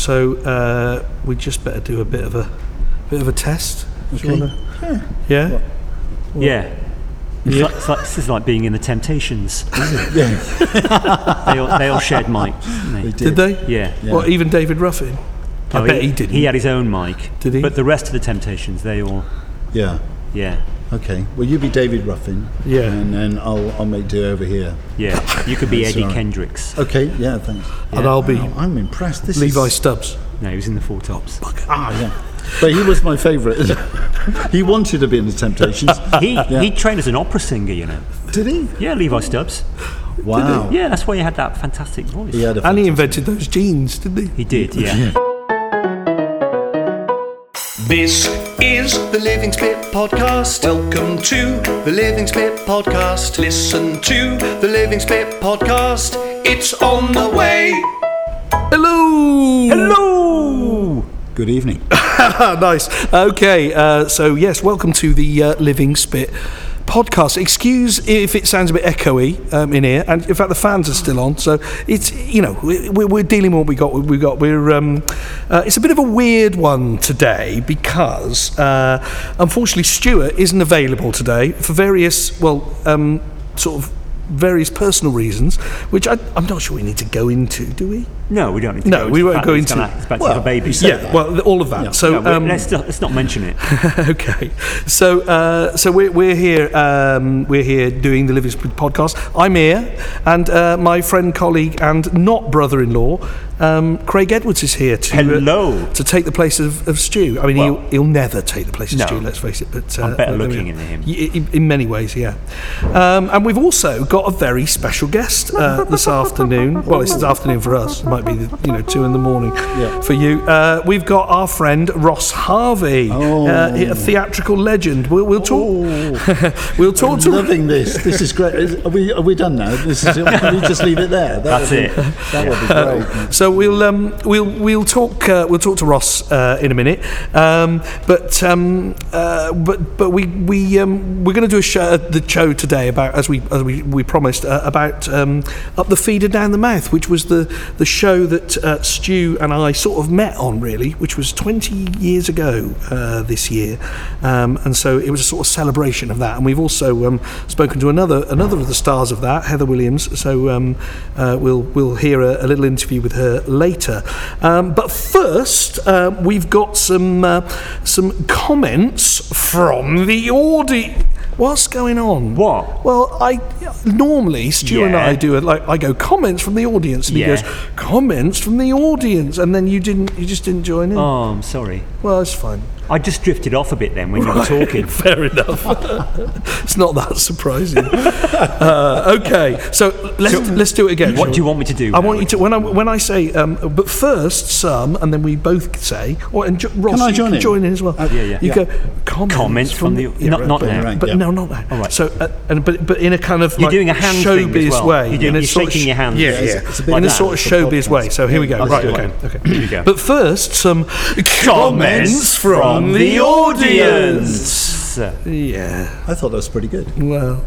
So we just better do a bit of a test. Okay. Yeah. Yeah. This is like being in the Temptations, isn't it? Yeah. They all shared mic, didn't they? Did they? Yeah. Well, even David Ruffin. I bet he didn't. He had his own mic. Did he? But the rest of the Temptations, they all. Yeah. Yeah. Okay. Well, you be David Ruffin. Yeah. And then I'll make do over here. Yeah. You could be That's Eddie all right. Kendricks. Okay. Yeah. Thanks. And I'll be Wow, I'm impressed. This Levi is... Stubbs. No, he was in the Four Tops. Yeah. But he was my favourite. He wanted to be in the Temptations. He trained as an opera singer, you know. Did he? Yeah, Levi Stubbs. Wow. Yeah, that's why he had that fantastic voice. He had a And he invented those jeans, didn't he? He did, yeah. This is the Living Spit Podcast. Welcome to the Living Spit Podcast. Listen to the Living Spit Podcast. It's on the way. Hello! Hello! Good evening. Nice. Okay, so yes, welcome to the Living Spit podcast. Excuse if it sounds a bit echoey in here, and in fact the fans are still on, so it's, you know, we're dealing with what we've got. It's a bit of a weird one today because unfortunately Stuart isn't available today for various various personal reasons, which I'm not sure we need to go into, do we? No, we don't need to. No, we won't go into. He's about to have a baby. Yeah, well, all of that. Yeah. So let's not mention it. okay, so we're here doing the Living Spit podcast. I'm here, and my friend, colleague, and not brother-in-law, Craig Edwards is here to take the place of Stu. I mean, he'll never take the place of Stu. Let's face it. But I'm better looking than him. In many ways, yeah. And we've also got a very special guest this afternoon. Well, it's this afternoon for us. It might be 2 a.m. for you. We've got our friend Ross Harvey, a theatrical legend. We'll talk. We'll talk to. Loving this. This is great. Are we done now? Can we just leave it there? That's it. That would be great. So we'll talk to Ross in a minute. But we're going to do the show today about, as we promised, about Up the Feeder Down the Mouth, which was the show that Stu and I sort of met on, really, which was 20 years ago this year, and so it was a sort of celebration of that. And we've also spoken to another of the stars of that, Heather Williams. So we'll hear a little interview with her later. But first, we've got some comments from the audience. What's going on? What? Well, normally Stu and I do it like I go comments from the audience, and he goes comments from the audience, and then you just didn't join in. Oh, I'm sorry. Well, it's fine. I just drifted off a bit then when you were talking. Fair enough. It's not that surprising. Okay, so let's do it again. What do you want me to do? I want you to when I say but first some, and then we both say. And Ross, can I join in as well? You go comments from the not now. Right, but no, not now. All right. So but in a kind of you're doing a hand showbiz thing as well. way. You're shaking your hands. Yeah. It's a bit In a like sort of showbiz way. So here we go. Right. Okay. Here we go. But first, some comments from the audience. Yeah. I thought that was pretty good. Well.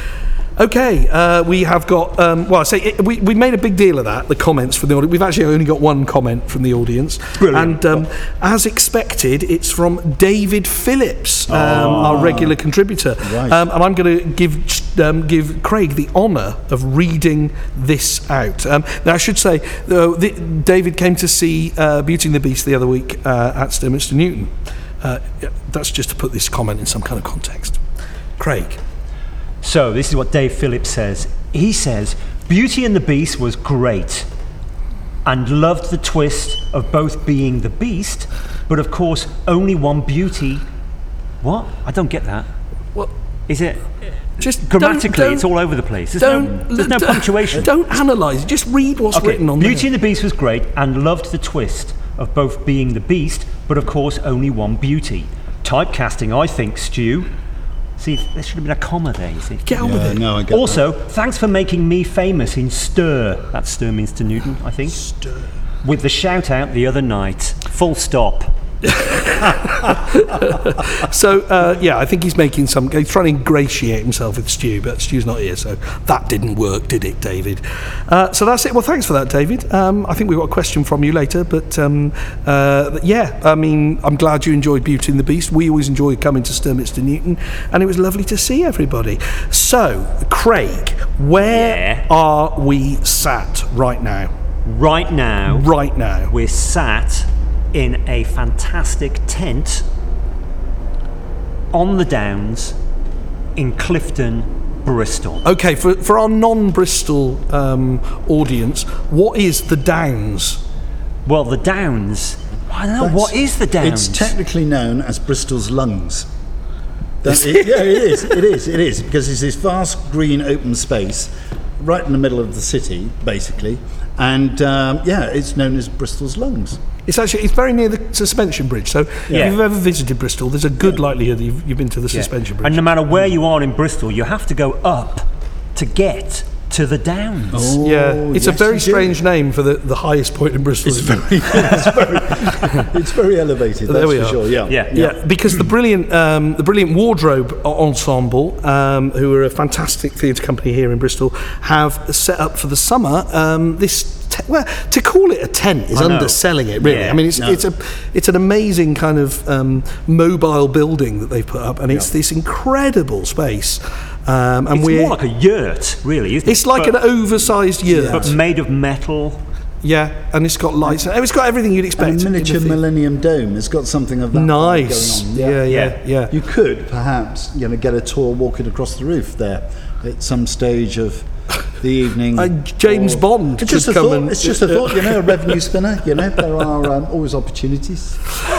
Okay, we have got. We made a big deal of that. The comments from the audience. We've actually only got one comment from the audience, Brilliant. And as expected, it's from David Phillips, our regular contributor. Right. And I'm going to give Craig the honour of reading this out. Now, I should say, David came to see Beauty and the Beast the other week at Sturminster Newton. That's just to put this comment in some kind of context. Craig. So this is what Dave Phillips says. He says, Beauty and the Beast was great and loved the twist of both being the Beast, but of course only one beauty. What? I don't get that. What? Is it... Just grammatically, it's all over the place. There's no punctuation. Don't analyse it. Just read what's written on Beauty there. and the Beast was great and loved the twist of both being the Beast, but of course only one beauty. Typecasting, I think, Stu. See, there should have been a comma there, you see. Get on with it. No, I get Also, thanks for making me famous in Stir. That Sturminster Newton, I think. Stir. With the shout out the other night. Full stop. So, I think he's making some... He's trying to ingratiate himself with Stu, but Stu's not here, so that didn't work, did it, David? So that's it. Well, thanks for that, David. I think we've got a question from you later, but I'm glad you enjoyed Beauty and the Beast. We always enjoy coming to Sturminster Newton, and it was lovely to see everybody. So, Craig, where are we sat right now? Right now, we're sat in a fantastic tent on the Downs in Clifton, Bristol. Okay, for our non-Bristol audience, what is the Downs? Well, the Downs... I don't know, what is the Downs? It's technically known as Bristol's lungs. It is, because it's this vast green open space right in the middle of the city, basically, and it's known as Bristol's lungs. It's very near the suspension bridge, so if you've ever visited Bristol, there's a good likelihood that you've been to the suspension bridge. And no matter where you are in Bristol, you have to go up to get to the Downs. Oh, it's a very strange name for the highest point in Bristol. It's very elevated. That's for sure. Yeah. Because the brilliant Wardrobe Ensemble, who are a fantastic theatre company here in Bristol, have set up for the summer this. To call it a tent is underselling it, really. Yeah. I mean, it's an amazing kind of mobile building that they've put up, and it's this incredible space. And it's more like a yurt, really, isn't it? It's like an oversized yurt. But made of metal. Yeah, and it's got lights. It's got everything you'd expect. And a miniature Millennium Dome. It's got something of that nice going on. Yeah. You could perhaps get a tour walking across the roof there at some stage of the evening. James Bond. It's just a thought. It's just a thought. A revenue spinner. There are always opportunities.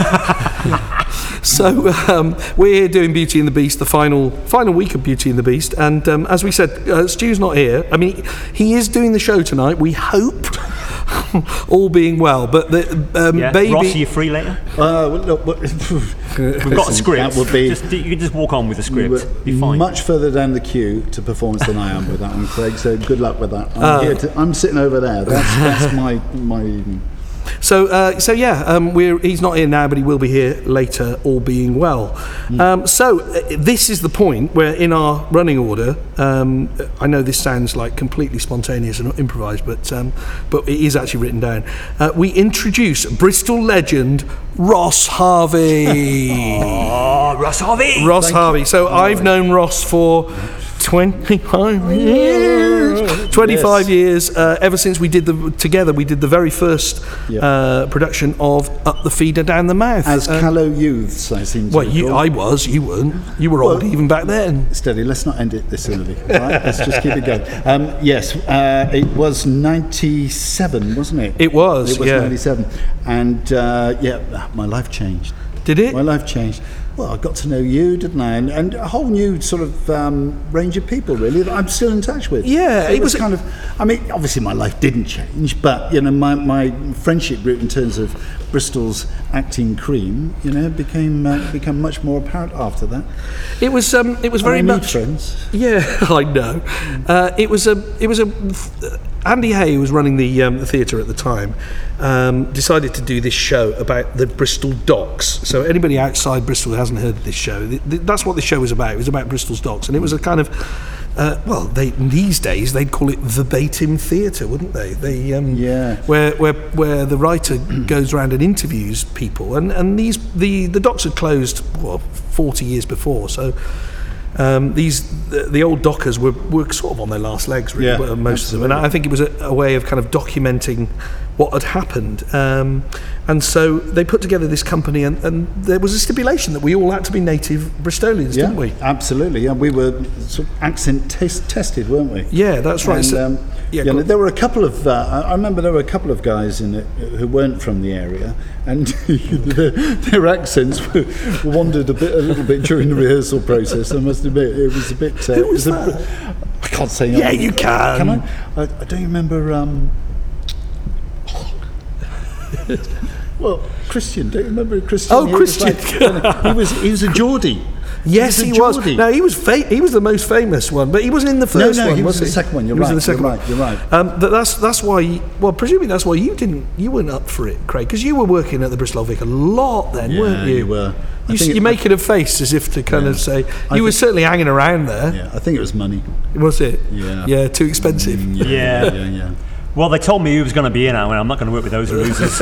So we're here doing Beauty and the Beast, the final week of Beauty and the Beast, and as we said, Stu's not here. I mean, he is doing the show tonight. We hope, all being well. But baby, Ross, are you free later? We've got a script. That would be. You can just walk on with the script. Be fine. Much further down the queue to performance than I am with that one, Craig. So good luck with that. I'm sitting over there. That's my evening. So he's not here now, but he will be here later, all being well. This is the point where, in our running order, I know this sounds like completely spontaneous and improvised, but it is actually written down. We introduce Bristol legend Ross Harvey. Oh, Ross Harvey! Ross Harvey. So I've known Ross for 25 years. 25 years, ever since we did the very first production of Up the Feeder Down the Mouth. As callow youths, I seem to recall. I was, you weren't. You were old even back then. Steady, let's not end it this early. Right? Let's just keep it going. It was 97, wasn't it? It was 97. And my life changed. Did it? My life changed. Well, I got to know you, didn't I? And a whole new sort of range of people, really, that I'm still in touch with. Yeah, it was kind of. I mean, obviously, my life didn't change, but my friendship route in terms of Bristol's acting cream, became much more apparent after that. It was very much friends. Yeah, I know. It was Andy Hay, who was running the theatre at the time, decided to do this show about the Bristol docks. So anybody outside Bristol who hasn't heard of this show, that's what this show was about. It was about Bristol's docks, and it was a kind of these days they'd call it verbatim theatre, wouldn't they? Where the writer goes around and interviews people, and the docks had closed 40 years before, so. The old dockers were sort of on their last legs, really, most of them, and I think it was a way of kind of documenting what had happened, and so they put together this company, and there was a stipulation that we all had to be native Bristolians, didn't we? Absolutely. Yeah, we were sort of accent tested, weren't we? Yeah, that's right. And, there were a couple of I remember there were a couple of guys in it who weren't from the area, and their accents wandered a little bit during the rehearsal process. I must admit, it was a bit. Who was that? I can't say. Yeah, you can. Can I don't remember. Well, Christian. Don't you remember Christian? Oh, Christian. He was a Geordie. Yes, he was. Geordie. No, he was the most famous one, but he wasn't in the first one. he was the he? second one. You're He was right. in the second one. You're right. That's why. Well, presumably that's why you weren't up for it, Craig, because you were working at the Bristol Old Vic a lot then, Yeah, weren't you? you were. You're making a face as if to kind of say you were certainly hanging around there. Yeah, I think it was money. Was it? Yeah. Yeah, too expensive. Yeah. Well, they told me who was going to be in it, and I'm not going to work with those losers.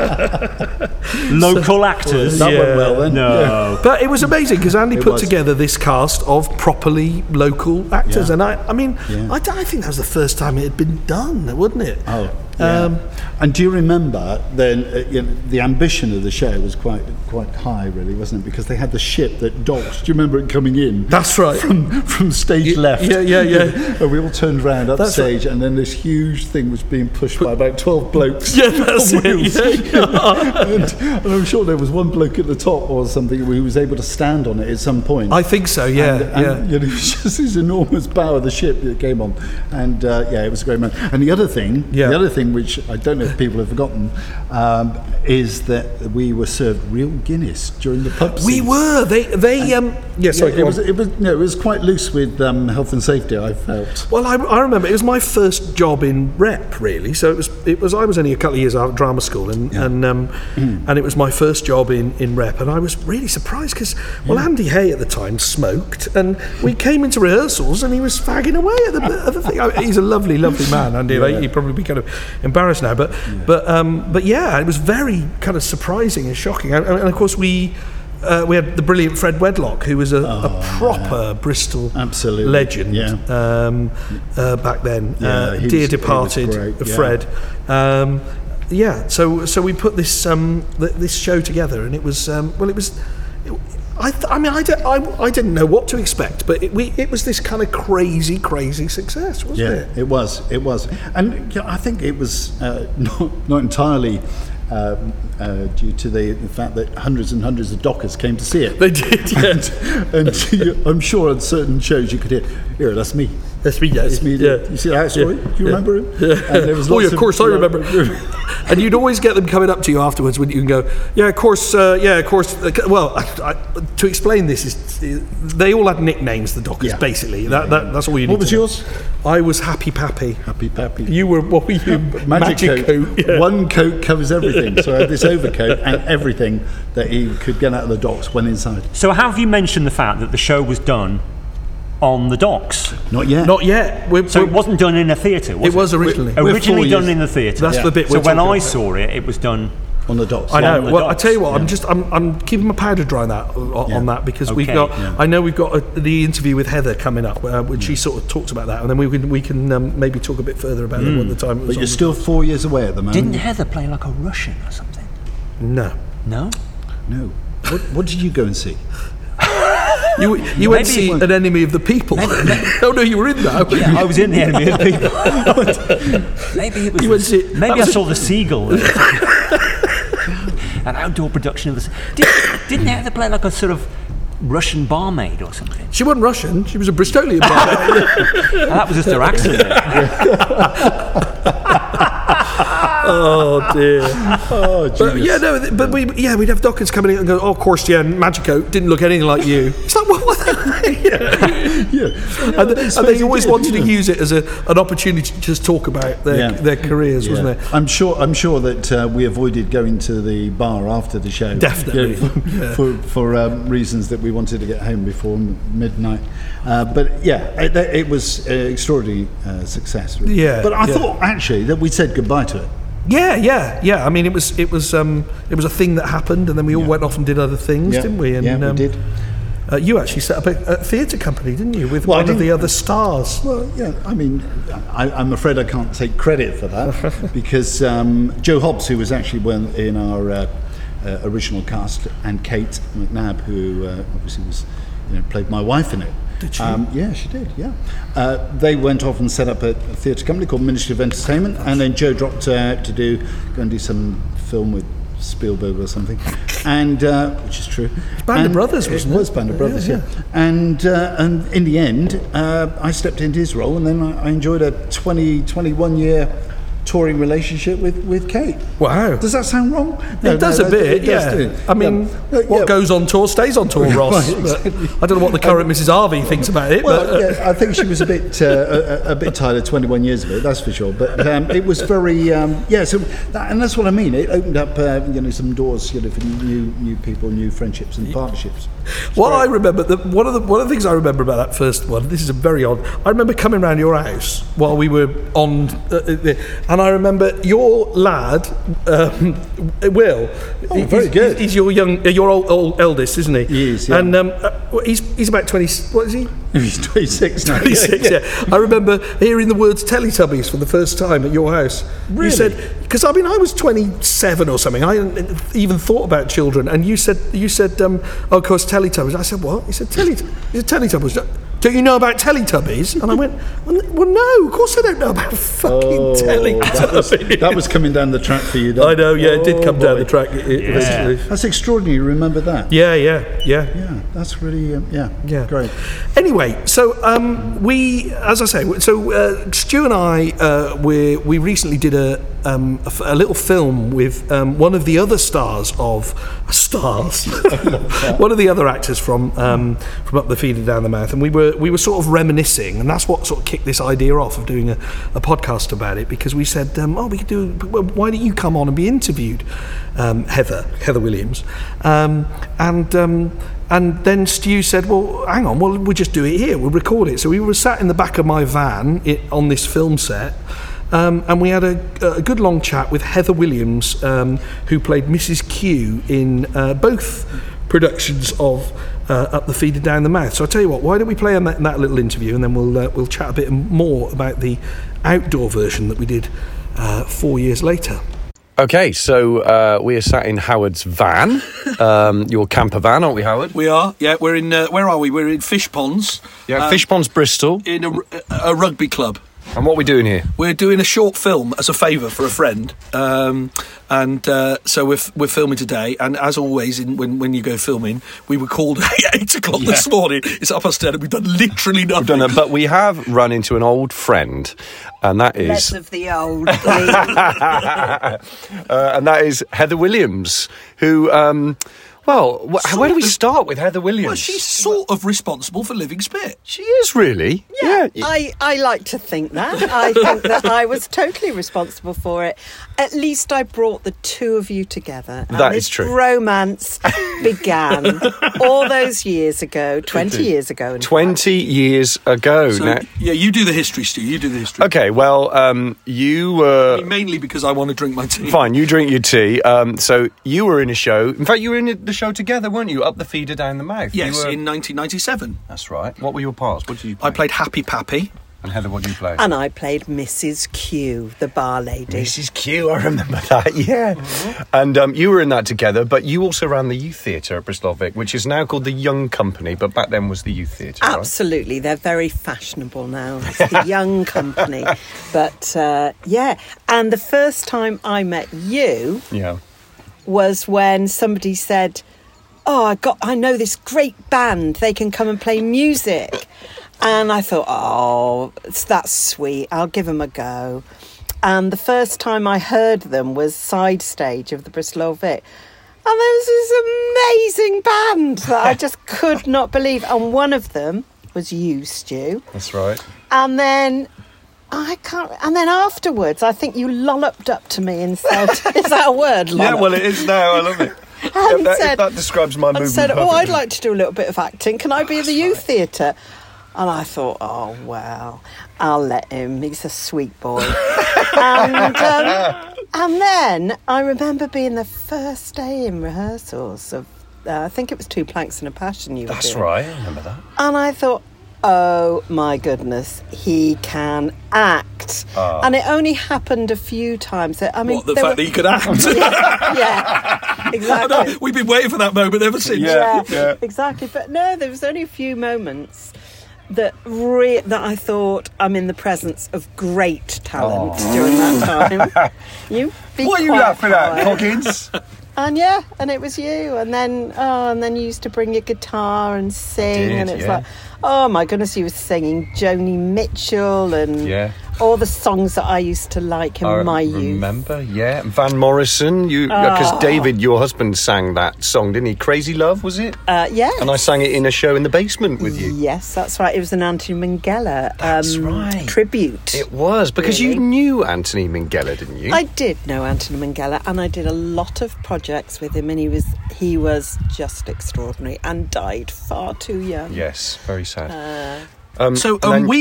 Local actors. That went well then. No. Yeah. But it was amazing because Andy put was. together this cast of properly local actors, Yeah. and I mean, Yeah. I think that was the first time it had been done, wasn't it? Oh, yeah. And do you remember then? The ambition of the show was quite high, really, wasn't it? Because they had the ship that docked. Do you remember it coming in? That's right. From stage left. Yeah. And we all turned round up That's stage, and then this huge thing was being pushed by about 12 blokes. Yeah, that's on it. wheels. and I'm sure there was one bloke at the top or something who was able to stand on it at some point. I think so. Yeah, And, it was just this enormous bow of the ship that came on, and it was a great moment. And the other thing, which I don't know if people have forgotten, is that we were served real Guinness during the pub We scenes. were. It was quite loose with health and safety, I felt. Well, I remember it was my first job in rep, really. So it was. I was only a couple of years out of drama school, and it was my first job in rep, and I was really surprised because Andy Hay at the time smoked, and we came into rehearsals, and he was fagging away at the thing. He's a lovely, lovely man, Andy. Like, he'd probably be kind of embarrassed now, but yeah, it was very kind of surprising and shocking, and of course we had the brilliant Fred Wedlock, who was a proper Bristol legend back then. Dear departed Fred. So we put this this show together, and it was I didn't know what to expect, but it was this kind of crazy success, wasn't it? It was, and I think it was not entirely due to the fact that hundreds and hundreds of dockers came to see it. They did, yeah. and I'm sure on certain shows you could hear, that's me. That's me, That's me. yeah. You see that story? Do you remember him? Yeah. And there was Oh, yeah, lots of course I remember. And you'd always get them coming up to you afterwards when you can go, of course. Well, to explain this is they all had nicknames, the dockers, basically. That's all you need. What was yours? I was Happy Pappy. Happy Pappy. You were, what were you? Magic coat. Yeah. One coat covers everything. So I had this overcoat, and everything that he could get out of the docks went inside. So have you mentioned the fact that the show was done on the docks? Not yet. Not yet. So it wasn't done in a theatre, was it? It was originally. Originally done in the theatre. That's the bit So we're when talking I about. saw it, it was done on the docks. I know. on the Well, I docks. tell you what, I'm keeping my powder dry on that because we've Okay. got. I know we've got the interview with Heather coming up, which she sort of talks about that, and then we can maybe talk a bit further about it at the time. It was But you're on. still 4 years away at the moment. Didn't Heather play like a Russian or something? No. No? No. What did you go and see? You went to Maybe see it was- An Enemy of the People. Oh no, you were in that. Yeah, I was in the Enemy of the People. Maybe it was. You went to see- Maybe that I was saw the Seagull. An outdoor production of the. Didn't Heather play like a sort of Russian barmaid or something? She wasn't Russian. She was a Bristolian. That was just her accent. Oh dear. Oh, But genius. we'd have dockers coming in and go, oh, of course, Magico didn't look anything like you. It's like, what the And they always wanted to use it as an opportunity to just talk about their careers, wasn't it? I'm sure that we avoided going to the bar after the show. Definitely. For reasons that we wanted to get home before midnight. It was an extraordinary success. Really. Yeah, But I yeah. thought actually that we said goodbye to it. Yeah. I mean, it was a thing that happened, and then we all went off and did other things, didn't we? And, we did. You actually set up a theatre company, didn't you, with Well, I one of the didn't- other stars? Well, yeah, I mean, I'm afraid I can't take credit for that because Joe Hobbs, who was actually in our original cast, and Kate McNabb, who obviously was, played my wife in it. Did she? Yeah, she did, yeah. They went off and set up a theatre company called Ministry of Entertainment, and then Joe dropped out to go and do some film with Spielberg or something, and which is true. Band of Brothers, wasn't it? It was Band of Brothers, yeah. And in the end, I stepped into his role, and then I enjoyed a 21 year touring relationship with Kate. Wow. Does that sound wrong? It does a bit, it does, yeah. do. I mean, what goes on tour stays on tour, Ross. Right, exactly. I don't know what the current Mrs. Harvey thinks about it. Well, but, yeah, I think she was a bit tired of 21 years of it, that's for sure. But it was very, So and that's what I mean. It opened up, some doors, for new people, new friendships and partnerships. What I remember, one of the things I remember about that first one, this is a very odd. I remember coming round your house while we were on, and I remember your lad, Will. Very good. He's your old eldest, isn't he? He is, yeah. And he's about 20. What is he? He's 26 now. 26. Yeah. I remember hearing the words Teletubbies for the first time at your house. Really? You said, because I was 27 or something. I hadn't even thought about children, and you said, of course, Teletubbies. I said, what? He said, Teletubbies. Don't you know about Teletubbies? And I went, well, no, of course I don't know about fucking Teletubbies. That was coming down the track for you, though. I know, yeah, it did come down the track eventually. That's extraordinary. You remember that? Yeah. Yeah, that's really, great. Anyway, so we, as I say, Stu and I, we recently did a little film with one of the other one of the other actors from Up the Feeder Down the Mouth, and we were sort of reminiscing, and that's what sort of kicked this idea off of doing a podcast about it, because we said, we could do. Why don't you come on and be interviewed, Heather Williams, and then Stu said, well, hang on, we'll just do it here, we'll record it. So we were sat in the back of my van on this film set, and we had a good long chat with Heather Williams, who played Mrs. Q in both productions of Up the Feeder Down the Mouth. So I'll tell you what, why don't we play on that little interview, and then we'll chat a bit more about the outdoor version that we did 4 years later. Okay, so we are sat in Howard's van, your camper van, aren't we, Howard? We are, yeah. We're in, where are we? We're in Fish Ponds. Yeah, Fish Ponds, Bristol. In a rugby club. And what are we doing here? We're doing a short film as a favour for a friend. So we're filming today, and as always, when you go filming, we were called at 8 o'clock this morning. It's up us 10, and we've done literally nothing. We've done it, but we have run into an old friend, and that is... Less of the old, please. And that is Heather Williams, who... where do we start with Heather Williams? Well, she's sort of responsible for Living Spit. She is, really. Yeah. I like to think that. I think that I was totally responsible for it. At least I brought the two of you together. And that is true. Romance began all those years ago, 20 years ago. 20 years ago. So, now, you do the history, Stu. You do the history. Okay, well, you were... mainly because I want to drink my tea. Fine, you drink your tea. So you were in a show. In fact, you were in the show together, weren't you? Up the Feeder Down the Mouth. Yes, in 1997. That's right. What were your parts? What did you play? I played Happy Pappy. And Heather, what did you play? And I played Mrs. Q, the bar lady. Mrs. Q, I remember that, yeah. Mm-hmm. And you were in that together, but you also ran the youth theatre at Bristol Vic, which is now called the Young Company, but back then was the youth theatre, Absolutely, right? They're very fashionable now. It's the Young Company. But, and the first time I met you was when somebody said, I know this great band, they can come and play music. And I thought, that's sweet, I'll give them a go. And the first time I heard them was side stage of the Bristol Old Vic. And there was this amazing band that I just could not believe. And one of them was you, Stu. That's right. And then afterwards, I think you lolloped up to me and said, is that a word, lollop? Yeah, well, it is now, I love it. And that describes my movement. And said, I'd like to do a little bit of acting. Can I be in the youth theatre? And I thought, well, I'll let him. He's a sweet boy. And then I remember being the first day in rehearsals of, I think it was Two Planks and a Passion you were doing. That's right, I remember that. And I thought, oh my goodness, he can act. And it only happened a few times. I mean, the fact that he could act? yeah, exactly. We've been waiting for that moment ever since. Yeah, exactly. But no, there was only a few moments that I thought I'm in the presence of great talent during that time. What are you laughing at, Coggins? And it was you. And then you used to bring your guitar and sing, and it's like, oh my goodness, you were singing Joni Mitchell and all the songs that I used to like in my youth. Remember, yeah. Van Morrison, because David, your husband, sang that song, didn't he? Crazy Love, was it? Yeah. And I sang it in a show in the basement with you. Yes, that's right. It was an Anthony Minghella tribute. It was, because you knew Anthony Minghella, didn't you? I did know Anthony Minghella, and I did a lot of projects with him, and he was just extraordinary and died far too young. Yes, very sad. Stu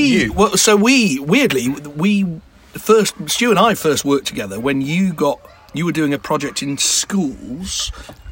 and I first worked together when you were doing a project in schools,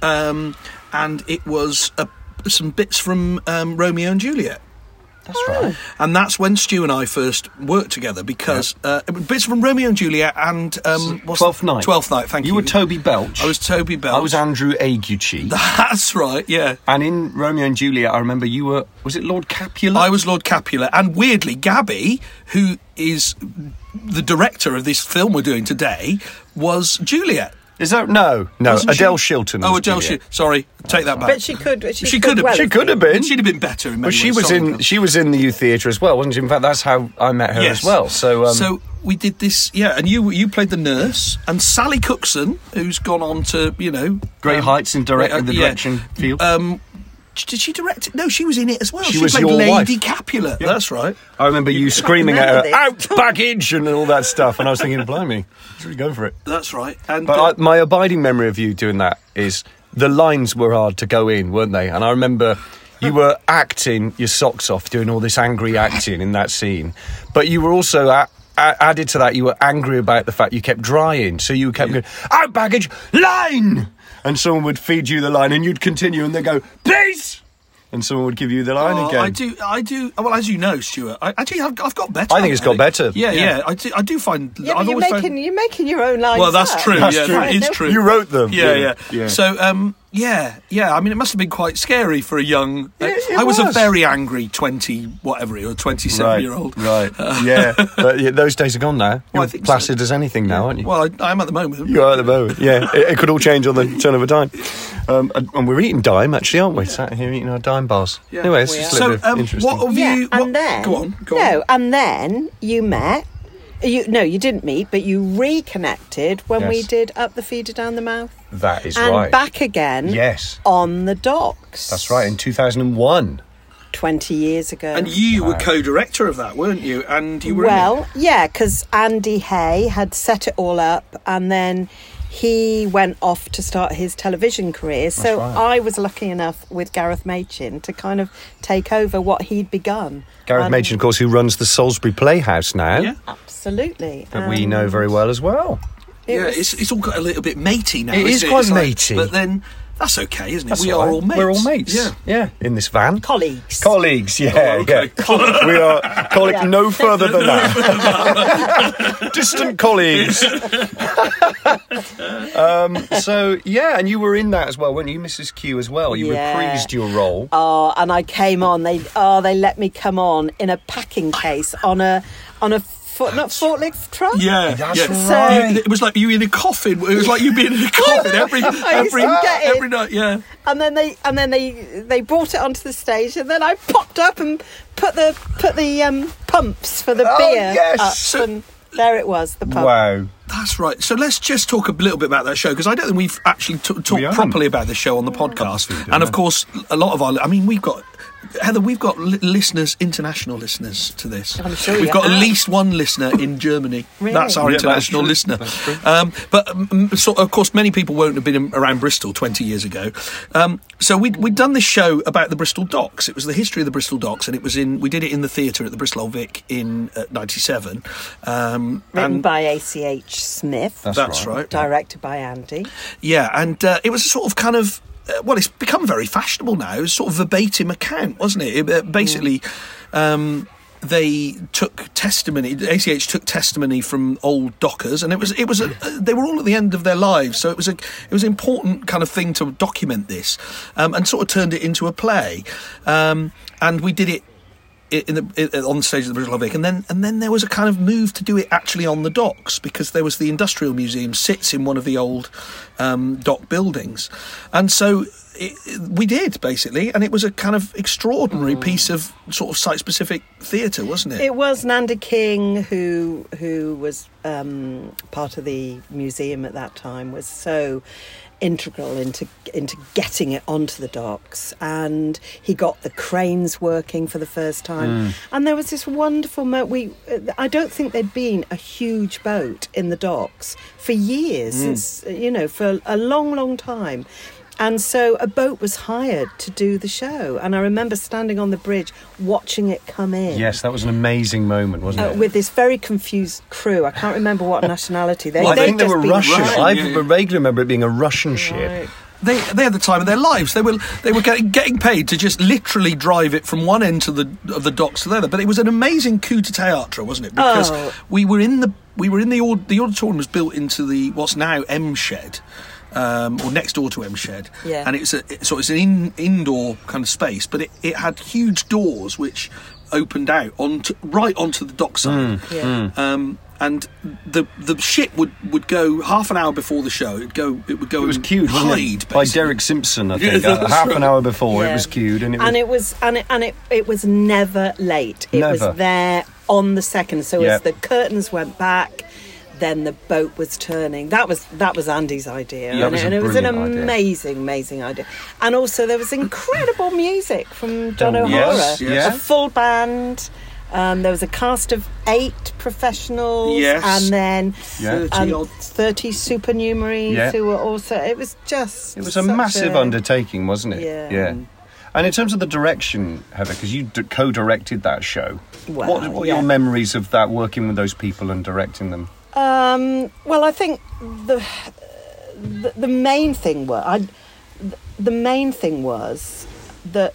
and it was some bits from Romeo and Juliet. That's right. And that's when Stu and I first worked together, because bits from Romeo and Juliet and Twelfth Night. Twelfth Night, thank you. You were Toby Belch. I was Toby Belch. I was Andrew Aguchi. That's right, yeah. And in Romeo and Juliet, I remember you were... Was it Lord Capulet? I was Lord Capulet. And weirdly, Gabby, who is the director of this film we're doing today, was Juliet. Is that... No. Wasn't Adele she? Shilton. Oh, Adele Shilton. Sorry, take that back. But she could have been. She'd have been better in many ways. She was in the youth theatre as well, wasn't she? In fact, that's how I met her as well. So we did this, and you played the nurse, and Sally Cookson, who's gone on to, great heights in direction field. Did she direct it? No, she was in it as well. She was played your Lady wife. Capulet. Yeah. That's right. I remember you screaming at her, this. "Out baggage!" and all that stuff, and I was thinking, blimey, let's really go for it. That's right. And my abiding memory of you doing that is the lines were hard to go in, weren't they? And I remember you were acting your socks off, doing all this angry acting in that scene, but you were also added to that, you were angry about the fact you kept drying, so you kept going, "Out baggage, line!" And someone would feed you the line, and you'd continue, and they'd go, "Please!" And someone would give you the line again. I do. Well, as you know, Stuart, I've got better. I think it's got better. Yeah. I do find. Yeah, I've but you're making your own lines. Well, that's up. true. That's yeah, true. that is true. You wrote them. Yeah. So, yeah. I mean, it must have been quite scary for a young. I was a very angry 27-year-old. Right. Yeah. But those days are gone now. You're placid as anything now, aren't you? Well, I am at the moment. You are at the moment. Yeah. It could all change on the turn of a dime. And we're eating dime, actually, aren't we? Sat here eating our dime bars. Yeah. Anyway, it's just a little bit interesting. What have you? Go on. No, and then you met. You didn't meet, but you reconnected when we did Up the Feeder Down the Mouth. That is and right. And back again. Yes. On the docks. That's right. In 2001. 20 years ago. And you were co-director of that, weren't you? And you were because Andy Hay had set it all up, and then he went off to start his television career. So I was lucky enough with Gareth Machin to kind of take over what he'd begun. Gareth Machin, of course, who runs the Salisbury Playhouse now. Yeah. Absolutely. That we know very well as well. It's all got a little bit matey now. It is quite matey. But then that's okay, isn't it? We are all mates. We're all mates. Yeah. In this van. Colleagues. Yeah. We are colleagues. No further than that. Distant colleagues. And you were in that as well, weren't you, Mrs. Q, as well? You reprised your role. Oh, and I came on. They let me come on in a packing case on a forklift truck. Yeah, that's right. So, it was like you in a coffin. It was like you being in a coffin every night. Yeah. And then they brought it onto the stage, and then I popped up and put the pumps for the beer up, and there it was, the pump. Wow. That's right. So let's just talk a little bit about that show, because I don't think we've actually talked properly about this show on the podcast. And of course, a lot of we've got listeners, international listeners to this. I'm sure we've got at least one listener in Germany. Really? That's our international listener. That's true. So of course, many people won't have been around Bristol 20 years ago. So we'd done this show about the Bristol Docks. It was the history of the Bristol Docks, and we did it in the theatre at the Bristol Old Vic in '97. Written by A.C.H. Smith. That's right. Directed by Andy. Yeah, and it was a sort of kind of. It's become very fashionable now. It was sort of verbatim account, wasn't it? Basically, they took testimony. ACH took testimony from old dockers, and they were all at the end of their lives, so it was an important kind of thing to document this, and sort of turned it into a play, and we did it on the stage of the British Olympic, and then there was a kind of move to do it actually on the docks, because there was the Industrial Museum sits in one of the old dock buildings, and so we did, basically, and it was a kind of extraordinary piece of sort of site-specific theatre, wasn't it? It was. Nanda King, who was part of the museum at that time, was so integral into getting it onto the docks, and he got the cranes working for the first time. And there was this wonderful I don't think there'd been a huge boat in the docks for years, since for a long time. And so a boat was hired to do the show. And I remember standing on the bridge watching it come in. Yes, that was an amazing moment, wasn't it? With this very confused crew. I can't remember what nationality they were. I think they were Russian. I yeah. vaguely remember it being a Russian ship. They had the time of their lives. They were getting paid to just literally drive it from one end of the docks to the other. But it was an amazing coup de théâtre, wasn't it? Because we were in the auditorium was built into the what's now M Shed. Or next door to M Shed, and it's an indoor kind of space, but it had huge doors which opened out right onto the dockside. And the ship would go half an hour before the show. It was queued, hide, wasn't it? By Derek Simpson, I think. Half an hour before it was queued, and it was never late. It was there on the second. So as the curtains went back, then the boat was turning. That was Andy's idea, and it was an amazing idea. And also there was incredible music from John O'Hara, a full band. There was a cast of 8 professionals, and then 30 supernumeraries who were also. It was a massive undertaking, wasn't it? Yeah. And in terms of the direction, Heather, because you co-directed that show, what are your memories of that, working with those people and directing them? Well, I think the main thing was that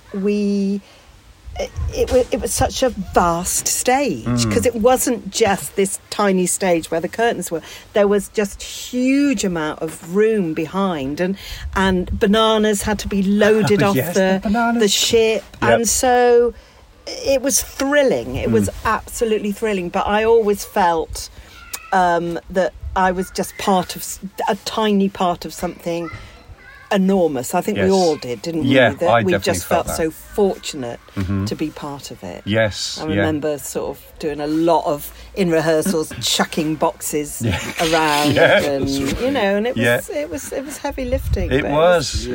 it was such a vast stage, because it wasn't just this tiny stage where the curtains were. There was just huge amount of room behind, and bananas had to be loaded off the ship, and so it was thrilling. It was absolutely thrilling. But I always felt that I was just a tiny part of something enormous. I think we all did, didn't we? That we just felt so fortunate to be part of it. Yes. I remember sort of doing a lot of in rehearsals chucking boxes around, and and it was heavy lifting. It was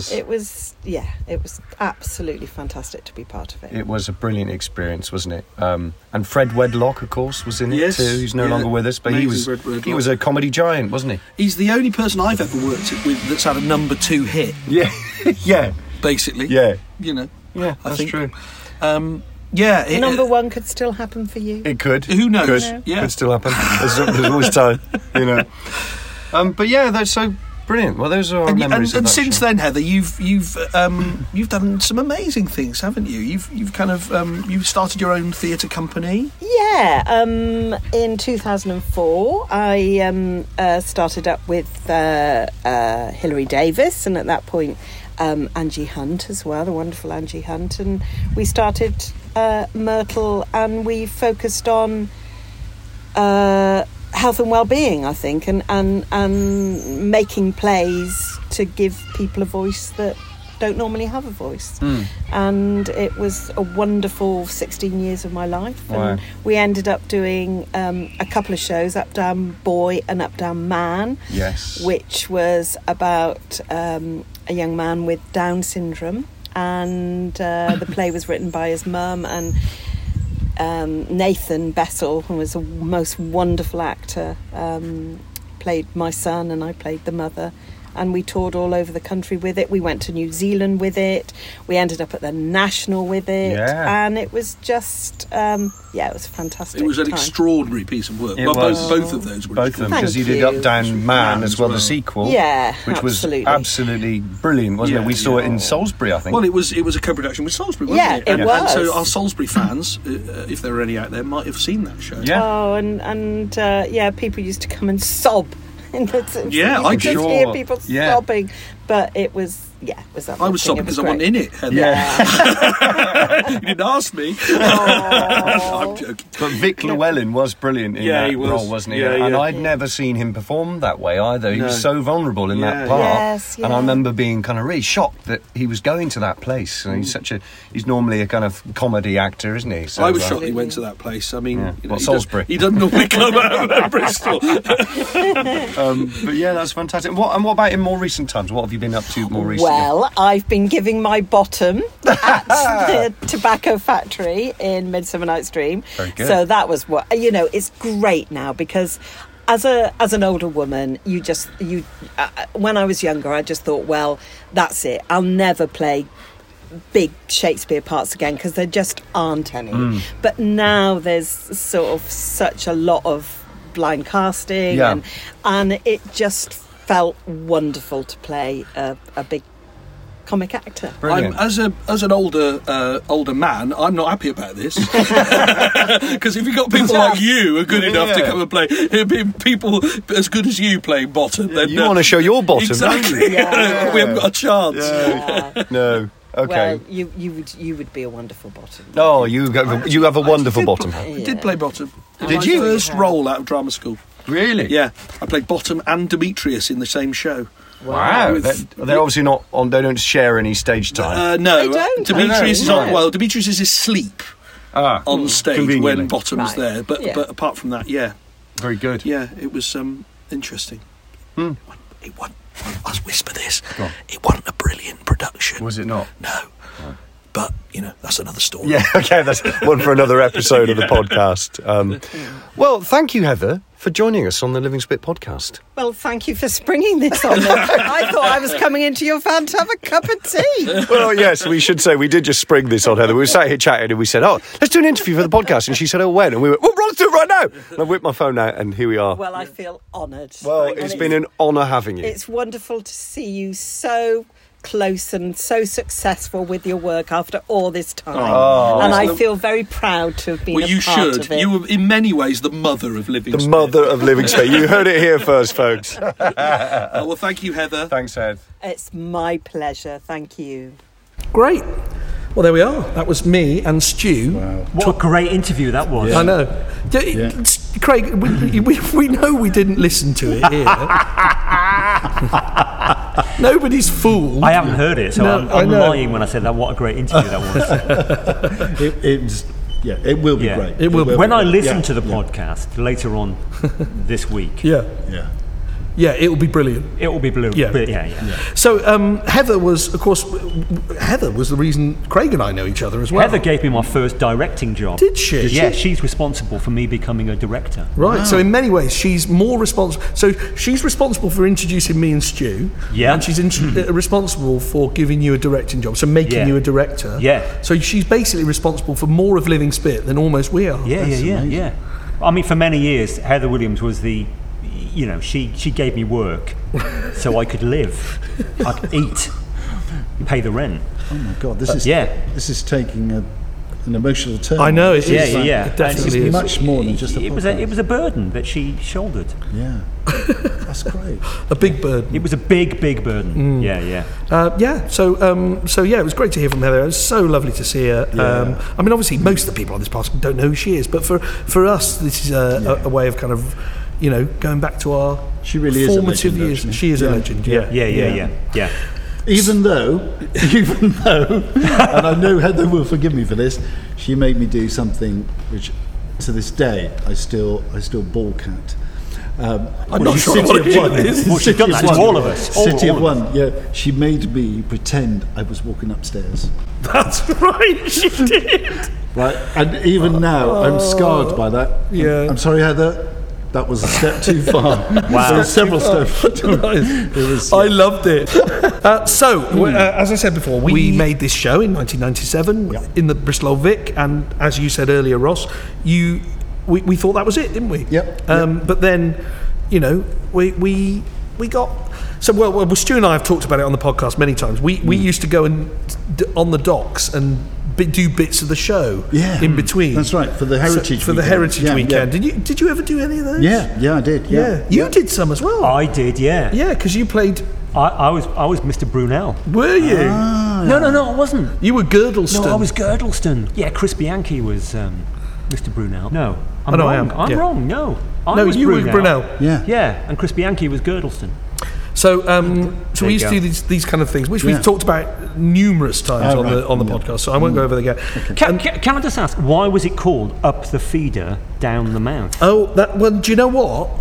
absolutely fantastic to be part of it. It was a brilliant experience, wasn't it? And Fred Wedlock, of course, was in it too. He's no longer with us, but he was a comedy giant, wasn't he? He's the only person I've ever worked with that's had a number 2 hit. Yeah. Basically. Yeah. I think true. Number 1 could still happen for you. It could. Who knows? Could still happen. There's always time, But that's so brilliant. Well, those are our memories. And of that since show. then, Heather, you've done some amazing things, haven't you? You've kind of you've started your own theatre company. Yeah. In 2004, I started up with Hilary Davis, and at that point, Angie Hunt as well, the wonderful Angie Hunt, and we started Myrtle, and we focused on health and well-being, I think, and making plays to give people a voice that don't normally have a voice. And it was a wonderful 16 years of my life. And we ended up doing a couple of shows, Up Down Boy and Up Down Man, which was about a young man with Down syndrome, and the play was written by his mum, and Nathan Bessel, who was a most wonderful actor, played my son, and I played the mother, and we toured all over the country with it. We went to New Zealand with it. We ended up at the National with it, and it was just it was a fantastic. It was an time. Extraordinary piece of work. Both of those were both of them, because you did Up Down Man as well, the sequel, which was absolutely brilliant, wasn't it? We saw it in Salisbury, I think. Well, it was a co-production with Salisbury, wasn't it? It was. And so our Salisbury fans, if there are any out there, might have seen that show. And people used to come and sob. I could hear people sobbing, But it was, it was that. I was sobbing because I wasn't in it, Heather. Yeah. You didn't ask me. I'm joking. But Vic Llewellyn was brilliant in that he was. role, wasn't he? Yeah, and yeah. I'd never seen him perform that way either. He was so vulnerable in that part. Yes, And I remember being kind of really shocked that he was going to that place. And he's normally a kind of comedy actor, isn't he? So, I was shocked he went to that place. I mean, Salisbury. He doesn't normally come out of Bristol. But yeah, that's fantastic. And what about in more recent times? What have you been up to more recently? Well, I've been giving my bottom at the Tobacco Factory in Midsummer Night's Dream. Very good. So that was what, it's great now because as an older woman, when I was younger, I just thought, well, that's it. I'll never play big Shakespeare parts again because there just aren't any. But now there's sort of such a lot of blind casting and it just felt wonderful to play a big comic actor. As an older man, I'm not happy about this because if you've got people like you who are good enough to come and play, people as good as you playing bottom, then you want to show your bottom, exactly. don't you? We haven't got a chance. Yeah. No. Okay. Well, you would be a wonderful bottom. Oh, you have a wonderful bottom. I did play bottom. Did you? First role out of drama school. Really? Yeah, I played Bottom and Demetrius in the same show. Wow. They're obviously not on. They don't share any stage time. No, They don't. Demetrius is No. on. Well, Demetrius is asleep on stage conveniently. when Bottom's there. But apart from that, Very good. yeah, it was interesting. It wasn't. I'll whisper this. Go on. It wasn't a brilliant production. Was it not? No. But that's another story. Yeah, okay, that's one for another episode of the podcast. Well, thank you, Heather, for joining us on the Living Spit podcast. Well, thank you for springing this on me. I thought I was coming into your van to have a cup of tea. Well, yes, we should say we did just spring this on Heather. We were sat here chatting and we said, let's do an interview for the podcast. And she said, when? And we went, well, let's do it right now. And I whipped my phone out and here we are. Well, I feel honoured. Well, it's been an honour having you. It's wonderful to see you so close and so successful with your work after all this time. And I feel very proud to have been a part of it. You were in many ways the mother of Living Spit. The mother of Living Spit. You heard it here first, folks. Well, thank you, Heather. Thanks, Ed. It's my pleasure. Thank you. Great. Well, there we are. That was me and Stu. Wow. What a great interview that was. I know. Craig, we know we didn't listen to it here. Nobody's fooled. I haven't heard it, so No, I'm I know. lying when I said that. What a great interview that was. It will be Yeah. great. It will be. When I listen Yeah. to the podcast later on this week, Yeah. Yeah. It will be brilliant. it will be blue. Yeah. Yeah. So Heather was, of course, the reason Craig and I know each other as well. Heather gave me my first directing job. Did she? Yeah, she's responsible for me becoming a director. Right, so in many ways she's more responsible. So she's responsible for introducing me and Stu. Yeah. And she's responsible for giving you a directing job, so making Yeah. you a director. Yeah. So she's basically responsible for more of Living Spit than almost we are. Yeah. I mean, for many years, Heather Williams was she gave me work so I could live, I could eat, and pay the rent. Oh my God, this is taking an emotional turn. I know, it is. Yeah. It definitely It's is. much more than just a It was a burden that she shouldered. Yeah, that's great. A big burden. It was a big burden. Yeah. So it was great to hear from Heather. It was so lovely to see her. I mean, obviously, most of the people on this podcast don't know who she is, but for us, this is a way of kind of, going back to our She really is a formative legend, years. actually. She is a legend. Yeah. Even though, and I know Heather will forgive me for this, she made me do something which, to this day, I still balk at. I'm not sure what it is. Well, she's done that to all of us. City All of of us. One. Yeah, she made me pretend I was walking upstairs. That's right, she did. Right, and even now I'm scarred by that. Yeah. I'm sorry, Heather. That was a step too far. Wow. There were several steps. It was, I loved it. As I said before, we made this show in 1997 in the Bristol Old Vic, and as you said earlier, Ross, we thought that was it, didn't we? Yep. But then, we got. So well, Stu and I have talked about it on the podcast many times. We used to go on the docks and do bits of the show in between. That's right, for the Heritage Weekend. Yeah. Did you ever do any of those? Yeah, I did. Yeah. You did some as well. I did, yeah. Yeah, because you played I was Mr. Brunel. Were you? No, I wasn't. You were Girdleston. No, I was Girdleston. Yeah, Chris Bianchi was Mr. Brunel. No, I'm no, wrong. I am. Yeah. Wrong. No, No, was you Brunel. were Brunel. Yeah. Yeah, and Chris Bianchi was Girdleston. So, so we you used to go. do these kind of things, which we've Yeah. talked about numerous times Oh, right. on the podcast. So I won't go over there again. Can I just ask, why was it called Up the Feeder, Down the Mouth? Oh, that one. Do you know what?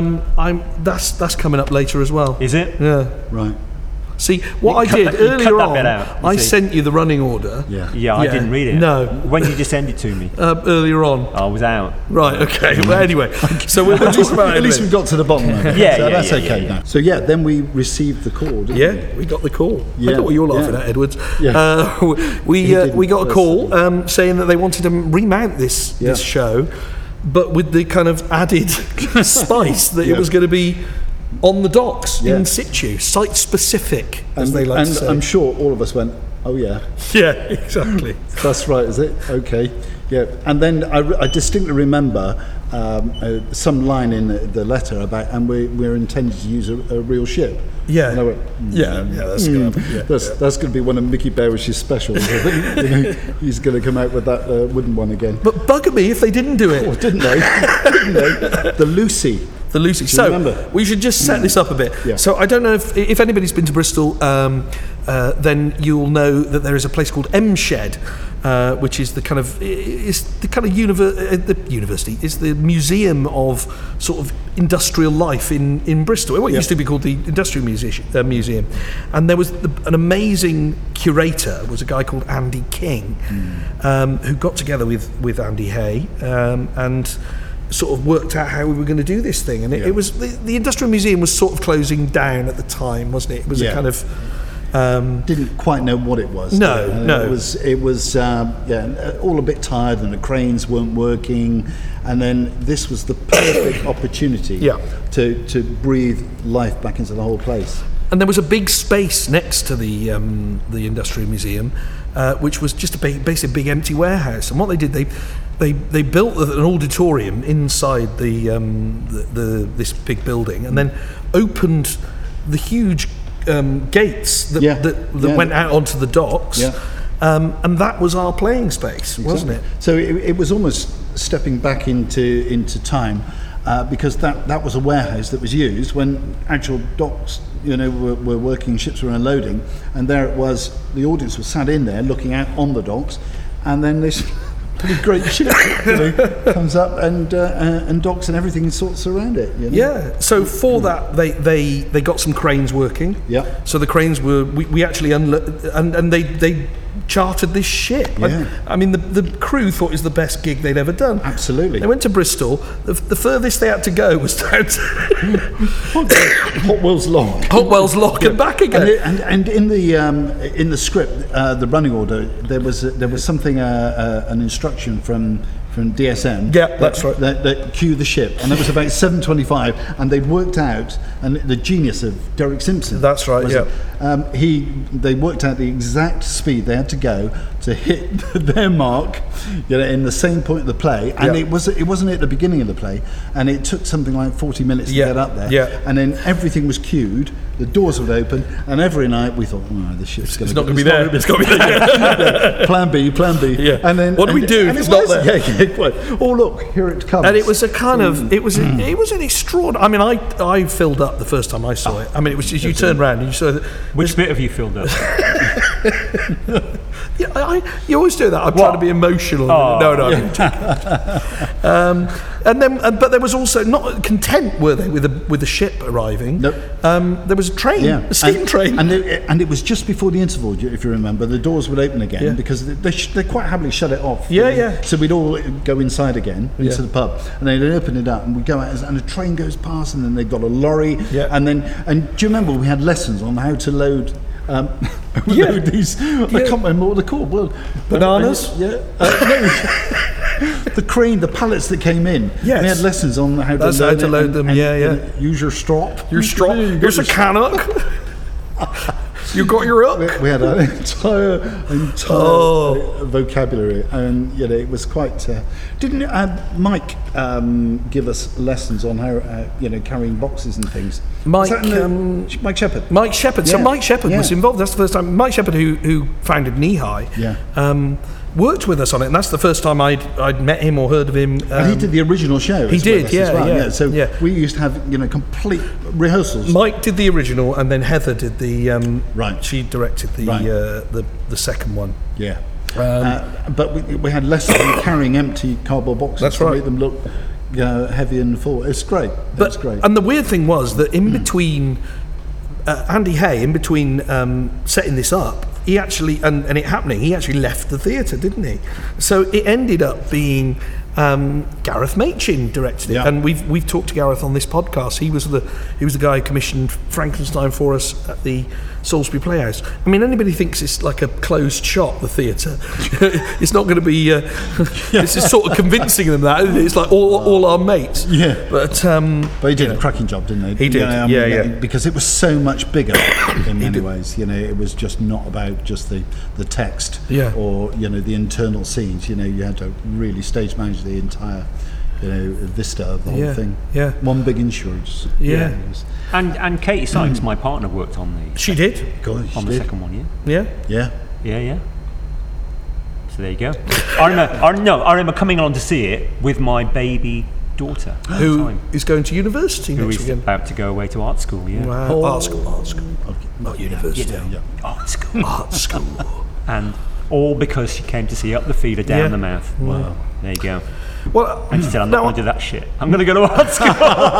That's coming up later as well. Is it? Yeah. Right. See, what I cut did that- you cut earlier that on, bit out, you I see. sent you the running order. Yeah. Yeah, I didn't read it. No. When did you send it to me? Earlier on. I was out. Right. Okay. Well, anyway, so we'll talk about it. At least in a we've got to the bottom of it. Yeah, so yeah, that's yeah, okay yeah, now. So then we received the call, didn't minute. Yeah, we got the call. I Yeah, know what you're laughing yeah. at, Edwards. Yeah. We didn't we got a call personally. saying that they wanted to remount this Yeah. show, but with the kind of added spice that it Yeah. was going to be on the docks Yeah. in situ, site specific, as And, they like and to say. I'm sure all of us went, oh yeah, Yeah, exactly. that's right, is it? Okay. Yeah. And then I distinctly remember some line in the letter about, and we're intending to use a real ship. Yeah. And I went, Yeah, that's going to happen. Yeah, that's going to be one of Mickey Bearish's specials. I think, he's going to come out with that wooden one again. But bugger me if they didn't do it. Oh, didn't they? Didn't they? The Lucy. The Lucy. you So remember? we should just set this up a bit. Yeah. So I don't know if anybody's been to Bristol, then you'll know that there is a place called M Shed, which is the kind of university. It's the museum of sort of industrial life in Bristol. What used to be called the Industrial Museum, and there was an amazing curator. Was a guy called Andy King, who got together with Andy Hay and sort of worked out how we were going to do this thing. And it was the Industrial Museum was sort of closing down at the time, wasn't it? It was a Yeah. kind of Didn't quite know what it was. No, And no. It was all a bit tired, and the cranes weren't working, and then this was the perfect opportunity Yeah. to breathe life back into the whole place. And there was a big space next to the Industrial Museum, which was just basically a big empty warehouse. And what they did, they built an auditorium inside this big building, and then opened the huge gates that went out onto the docks. Yeah. And that was our playing space, wasn't it? So it was almost stepping back into time, because that was a warehouse that was used when actual docks, were working, ships were unloading, and there it was. The audience was sat in there looking out on the docks, and then this pretty great ship comes up and docks and everything sorts around it. Yeah. So for that, they got some cranes working. Yeah. So the cranes were we actually and they chartered this ship. Yeah. I mean, the crew thought it was the best gig they'd ever done. Absolutely. They went to Bristol. The furthest they had to go was down to Hotwell's Lock. Hotwell's Lock and back again. And in the script, the running order, there was something, an instruction from DSM. Yeah, that's right. That cue the ship, and it was about 7:25, and they'd worked out, and the genius of Derek Simpson. That's right, was yeah. They worked out the exact speed they had to go to hit their mark, in the same point of the play, and Yeah. it wasn't at the beginning of the play, and it took something like 40 minutes to Yeah, get up there. yeah. And then everything was queued, the doors would open, and every night we thought, the ship's going It's not going to be there. It's got to be there. Plan B. Yeah. And then What do we do if it's not there? Yeah, quite. Oh look, here it comes. And it was a kind of it was an extraordinary. I mean, I filled up the first time I saw it. I mean, it was just you turned around and you saw. Which bit have you filled up? Yeah, you always do that. I'm trying to be emotional. Oh. No. And then, but there was also not content, were they, with the ship arriving? Nope. There was a train, a steam train. and it was just before the interval. If you remember, the doors would open again Yeah. because they quite happily shut it off. Yeah, yeah. So we'd all go inside again into Yeah. the pub, and they'd open it up, and we'd go out, and a train goes past, and then they've got a lorry, Yeah. and do you remember we had lessons on how to load? Yeah. Load these. I can't remember what they're called. Well, Bananas? Yeah. No. The crane, the pallets that came in. Yes. We had lessons on how to That's load how to it load them, and yeah. use your strop. Your straw. Here's a cannock. You got your hook. We had an entire vocabulary, and it was quite. Didn't Mike give us lessons on how carrying boxes and things? Mike Shepherd. Mike Shepherd. So Yeah. Mike Shepherd was Yeah. involved. That's the first time. Mike Shepherd, who founded Knee High, worked with us on it, and that's the first time I'd met him or heard of him. And he did the original show. He did, as well. yeah. So Yeah. we used to have complete rehearsals. Mike did the original, and then Heather did the. Right. She directed the Right. the second one. Yeah. But we had lessons on carrying empty cardboard boxes That's to right. make them look heavy and full. It's great. It's great. And the weird thing was that in between Andy Hay, in between setting this up, he actually and it happening, he actually left the theatre, didn't he? So it ended up being Gareth Machin directed it, Yeah. and we've talked to Gareth on this podcast. He was the guy who commissioned Frankenstein for us at the Salisbury Playhouse. I mean, anybody thinks it's like a closed shop, the theatre. It's not going to be. This is sort of convincing them that, isn't it? It's like all our mates. Yeah. But he did a cracking job, didn't he? He did, yeah. Because it was so much bigger in many ways. It was just not about just the text or the internal scenes. You had to really stage manage the entire vista of the whole thing. Yeah. One big insurance. Yeah. And Katie Sykes, my partner, worked on the She did. on the second one, Yeah. Yeah. Yeah. So there you go. I remember coming along to see it with my baby daughter at the Who time, is going to university who next is weekend. about to go away to art school. Yeah, Wow. Art school. Not university. Yeah. art school, Art school. and all because she came to see Up the Feeder Down Yeah. the Mouth. Wow. There you go. Well, And she said, "I'm not going to do that shit. I'm going to go to art school."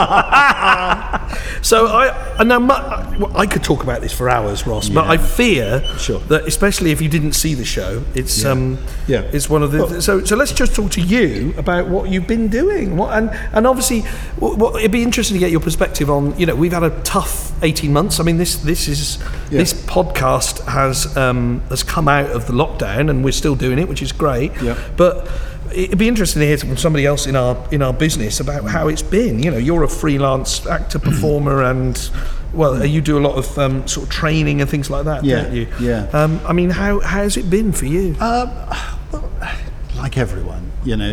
So I could talk about this for hours, Ross, but I fear Sure. that, especially if you didn't see the show, it's it's one of the. Well- So let's just talk to you about what you've been doing. And obviously, it'd be interesting to get your perspective on. We've had a tough 18 months. I mean, this podcast has come out of the lockdown, and we're still doing it, which is great. Yeah. But it'd be interesting to hear from somebody else in our business about how it's been. You're a freelance actor, performer, and you do a lot of sort of training and things like that, don't you? Yeah. I mean, how's it been for you? Like everyone,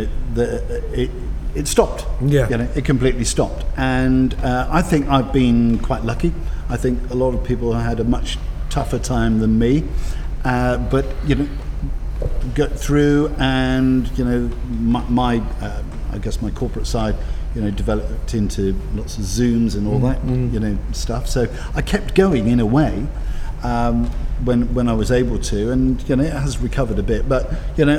it stopped. Yeah. It completely stopped. And I think I've been quite lucky. I think a lot of people had a much tougher time than me. But get through, and my I guess my corporate side developed into lots of Zooms and all that stuff, so I kept going in a way when I was able to, and it has recovered a bit, but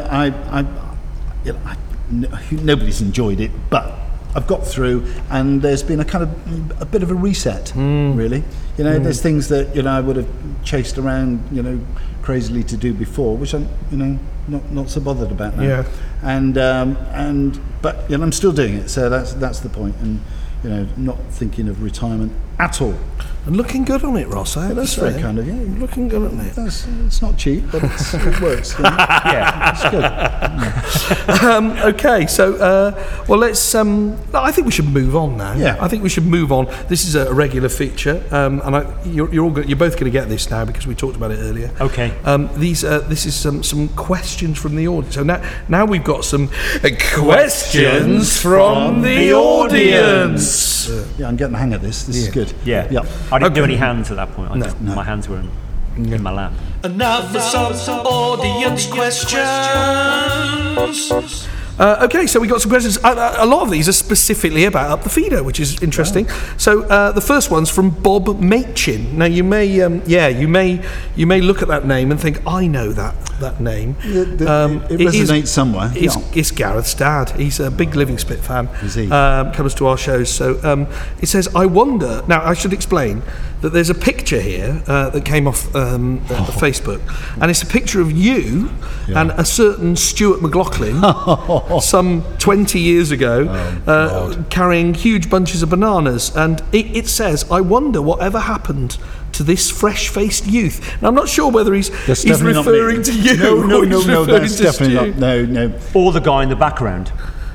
nobody's enjoyed it, but I've got through, and there's been a bit of a reset, really. There's things that I would have chased around crazily to do before, which I'm not so bothered about now. Yeah. But I'm still doing it, so that's the point, and not thinking of retirement at all. And looking good on it, Ross. I have That's to very say. kind of you. Looking good on it. It's not cheap, but it works. Yeah. It's good. Okay, so let's. I think we should move on now. Yeah. I think we should move on. This is a regular feature, and you're both going to get this now because we talked about it earlier. Okay. This is some questions from the audience. So now we've got some questions from the audience. Yeah, I'm getting the hang of this. This is good. Yeah. Yep. I didn't do any hands at that point. My hands were in my lap. And now for some audience questions. Okay, so we got some questions. A lot of these are specifically about Up the Feeder, which is interesting. Wow. So the first one's from Bob Machin. Now you may look at that name and think, I know that name. It resonates somewhere. It's Gareth's dad. He's a big Living Spit fan. Is he? Comes to our shows. So it says, I wonder. Now I should explain that there's a picture here that came off Facebook, and it's a picture of you and a certain Stuart McLaughlin. Some 20 years ago, carrying huge bunches of bananas, and it says, I wonder whatever happened to this fresh-faced youth. Now, I'm not sure whether he's referring to you. No, that's definitely not. No. Or the guy in the background.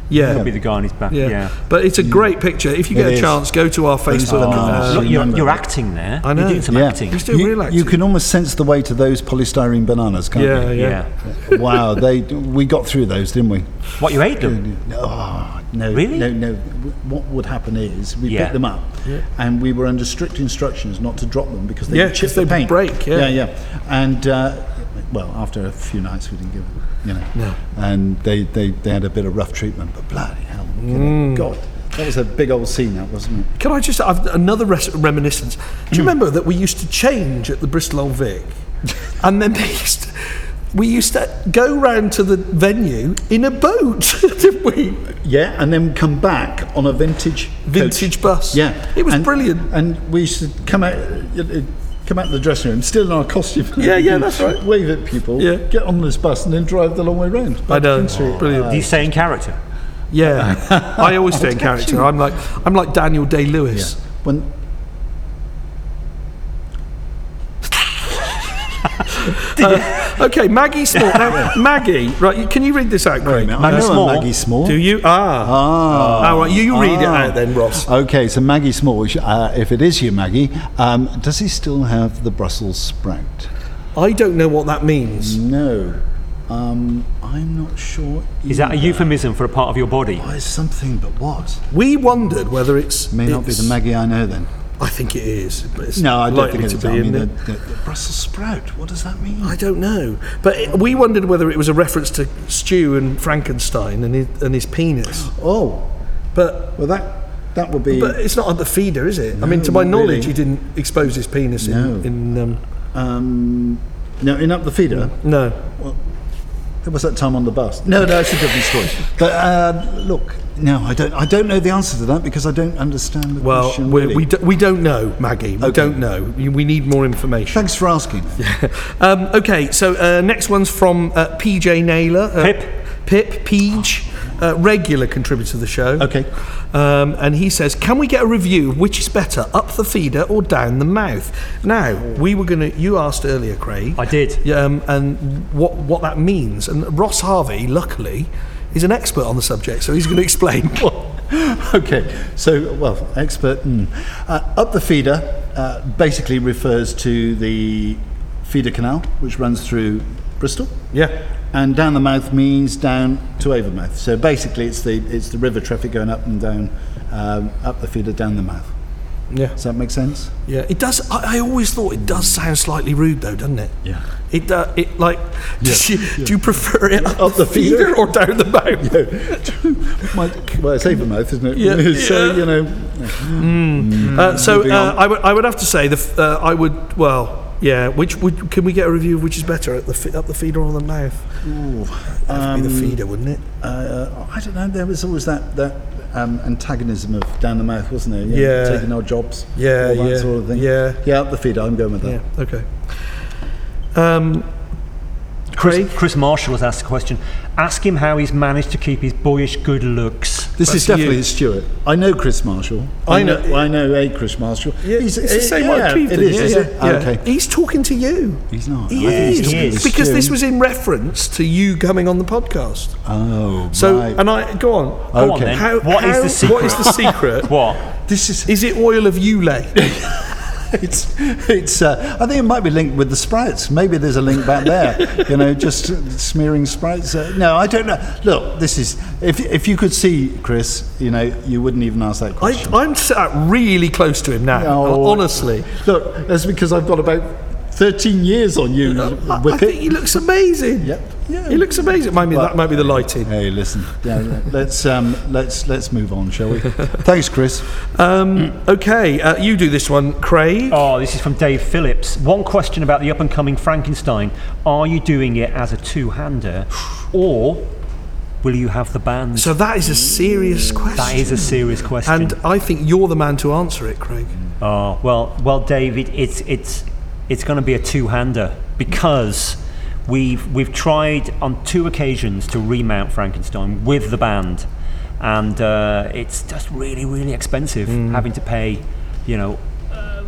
Yeah. Could be the guy on his back. Yeah. But it's a great picture. If you get a chance, go to our Facebook. Look, you're acting there. I know. You're doing some acting. He's doing real acting. You can almost sense the weight of those polystyrene bananas, can't you? Yeah. Wow, we got through those, didn't we? What, you ate them? Oh, no. Really? No. What would happen is we picked them up, and we were under strict instructions not to drop them because they would chip the paint. Break. Yeah. And after a few nights, we didn't give them. No. And they had a bit of rough treatment, but bloody hell, God, that was a big old scene, that wasn't it? Can I just have another reminiscence? Do you remember that we used to change at the Bristol Old Vic, and then we used to go round to the venue in a boat, didn't we? Yeah, and then come back on a vintage bus. Yeah, it was brilliant. And we used to come out the dressing room, still in our costume. Yeah, that's right. Wave at people, get on this bus, and then drive the long way round. I know, brilliant. Do you stay in character? Yeah, I always stay in character. I'm like Daniel Day-Lewis. Yeah. Okay, Maggie Small. Now, Maggie, right? Can you read this out, Craig? Maggie Small. Do you? Right. You read it out then, Ross. Okay, so Maggie Small. If it is you, Maggie, does he still have the Brussels sprout? I don't know what that means. No. I'm not sure. Is that a euphemism for a part of your body? Oh, it's something, but what? We wondered whether it's... May not be the Maggie I know then. I think it is. But it's no, I don't think it's the Brussels sprout. What does that mean? I don't know. But we wondered whether it was a reference to Stu and Frankenstein and his penis. Oh. But... Well, that would be... But it's not at the feeder, is it? No, I mean, to my knowledge, really. he didn't expose his penis in No, in Up the Feeder? No. Well, there was that time on the bus. No, that's a different story. But look, no, I don't know the answer to that because I don't understand the question. Well, really. we don't know, Maggie. We don't know. We need more information. Thanks for asking. Okay, so next one's from PJ Naylor. Pip Peach. Regular contributor to the show. Okay. And he says, can we get a review of which is better, up the feeder or down the mouth? Now, you asked earlier, Craig. I did. And what that means. And Ross Harvey, luckily, is an expert on the subject, so he's going to explain. Okay, so, expert. Up the feeder basically refers to the feeder canal, which runs through Bristol. Yeah. And down the mouth means down to Avonmouth. So basically, it's the river traffic going up and down, up the feeder, down the mouth. Yeah. Does that make sense? Yeah, it does. I always thought it does sound slightly rude, though, doesn't it? Yeah. Do you prefer it up the feeder or down the mouth? Well, it's Avonmouth, isn't it? Yeah. So I would have to say I would. Well. Yeah, can we get a review of which is better, up the feeder or the mouth? Ooh, that'd be the feeder, wouldn't it? I don't know. There was always that antagonism of down the mouth, wasn't there? Yeah. Taking our jobs. Yeah, all that sort of thing. Yeah, up the feeder. I'm going with that. Yeah. Okay. Chris Marshall has asked a question. Ask him how he's managed to keep his boyish good looks. This is definitely Stuart. I know Chris Marshall. I know a Chris Marshall. Yeah, it's the same like Cleveland. It is it? Yeah. Okay. He's talking to you. He's not. He I think is. he's talking to Because Stu. this was in reference to you coming on the podcast. Oh, so, right. And I go on. Go on then. What is the secret? What is the secret? What? Is it oil of Ulay? It's. I think it might be linked with the sprouts. Maybe there's a link back there. Just smearing sprouts. No, I don't know. Look, this is. If you could see Chris, you wouldn't even ask that question. I'm sat really close to him now. No, honestly. Look, that's because I've got about 13 years on you. I think he looks amazing. Yep. Yeah. He looks amazing. That might be the lighting. Hey, listen. Yeah, let's move on, shall we? Thanks, Chris. Okay, you do this one, Craig. Oh, this is from Dave Phillips. One question about the up-and-coming Frankenstein. Are you doing it as a two-hander, or will you have the band? So that is a serious question. That is a serious question. And I think you're the man to answer it, Craig. Oh, well, David, it's going to be a two-hander because we've tried on 2 occasions to remount Frankenstein with the band, and it's just really, really expensive having to pay,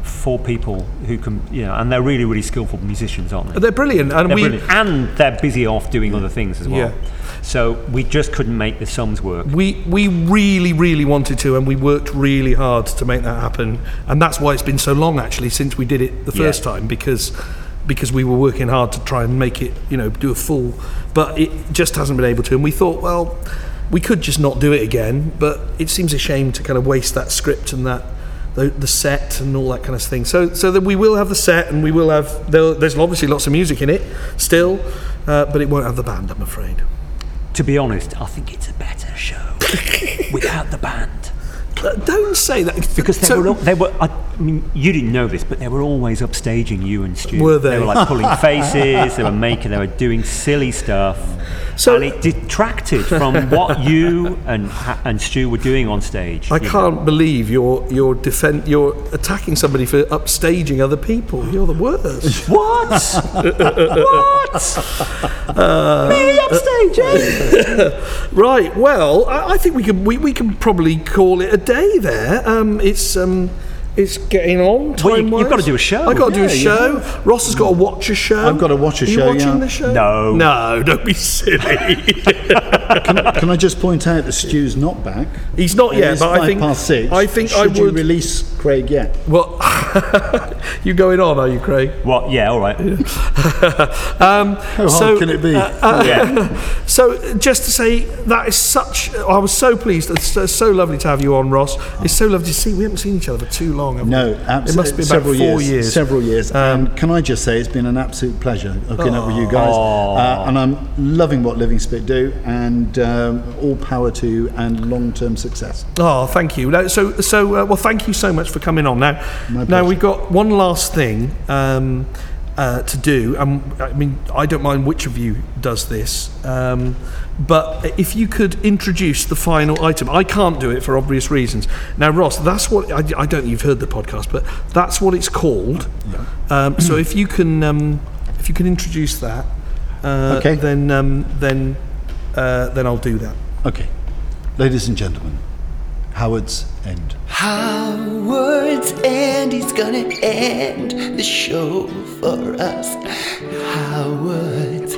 4 people who can, and they're really, really skillful musicians, aren't they? They're brilliant, and they're brilliant. And they're busy off doing other things as well. Yeah. So we just couldn't make the sums work. We really, really wanted to, and we worked really hard to make that happen. And that's why it's been so long, actually, since we did it the first time, because we were working hard to try and make it, do a full. But it just hasn't been able to. And we thought, well, we could just not do it again. But it seems a shame to kind of waste that script and that the set and all that kind of thing. So that we will have the set, and we will have. There's obviously lots of music in it still, but it won't have the band, I'm afraid. To be honest, I think it's a better show without the band. Don't say that. Because they were. I mean, you didn't know this, but they were always upstaging you and Stu. Were they? They were like pulling faces. They were doing silly stuff. So, and it detracted from what you and Stu were doing on stage. I can't believe you're attacking somebody for upstaging other people. You're the worst. What? Me upstaging? Right. Well, I think we can probably call it a day there. It's getting on time-wise. You've got to do a show. I've got to do a show. Ross has got to watch a show. I've got to watch a show, Are you watching the show? No, don't be silly. Can I just point out that Stu's not back? He's not yet, but I think 6:05. I think Should I would you release Craig yet? Well, you going on? Are you, Craig? What? Yeah, all right. How hard can it be? So just to say that is such. I was so pleased. It's so lovely to have you on, Ross. It's so lovely to see. We haven't seen each other for too long. No, absolutely. It must be about 4 years. Several years. And can I just say, it's been an absolute pleasure hooking up with you guys. And I'm loving what Living Spit do, and all power to you and long-term success. Oh, thank you. Well, thank you so much for coming on. Now we've got one last thing to do. I mean, I don't mind which of you does this, but if you could introduce the final item. I can't do it for obvious reasons. Now, Ross, that's what I don't think you've heard the podcast, but that's what it's called. Yeah. So if you can introduce that, okay. Then I'll do that. Okay, ladies and gentlemen, Howard's End. Howard's End is gonna end the show for us. Howard's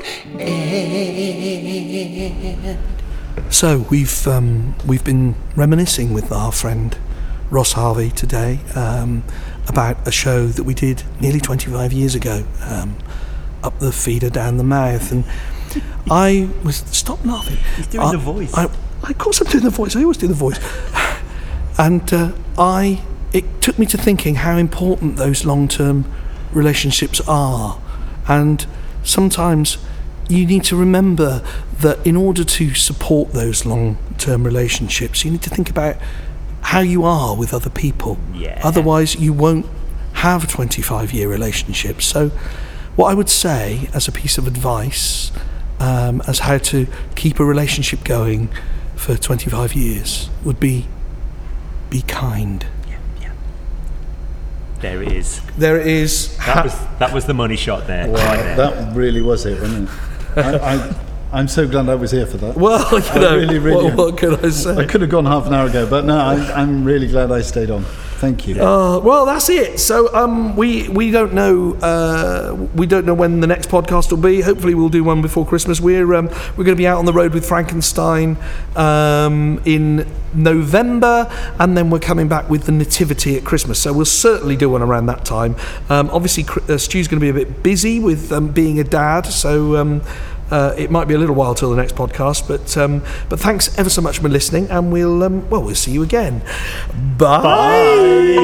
End. So we've been reminiscing with our friend Ross Harvey today about a show that we did nearly 25 years ago, Up the Feeder Down the Mouth, and I was stop laughing. He's doing the voice. Of course I'm doing the voice. I always do the voice. And it took me to thinking how important those long-term relationships are. And sometimes you need to remember that in order to support those long-term relationships, you need to think about how you are with other people. Yeah. Otherwise, you won't have 25-year relationships. So what I would say as a piece of advice as how to keep a relationship going for 25 years would be kind. Yeah. There it is. There it is. That was the money shot there. Wow, Right there. that really was it, wasn't it? I'm so glad I was here for that. Well, really what can I say? I could have gone half an hour ago, but no, I'm really glad I stayed on. Thank you. Well, that's it. So we don't know when the next podcast will be. Hopefully, we'll do one before Christmas. We're going to be out on the road with Frankenstein in November, and then we're coming back with the Nativity at Christmas. So we'll certainly do one around that time. Obviously, Stu's going to be a bit busy with being a dad, so. It might be a little while till the next podcast, but thanks ever so much for listening, and we'll see you again. Bye.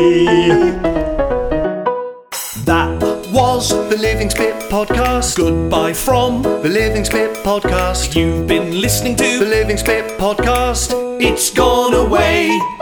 That was the Living Spit Podcast. Goodbye from the Living Spit Podcast. You've been listening to the Living Spit Podcast. It's gone away.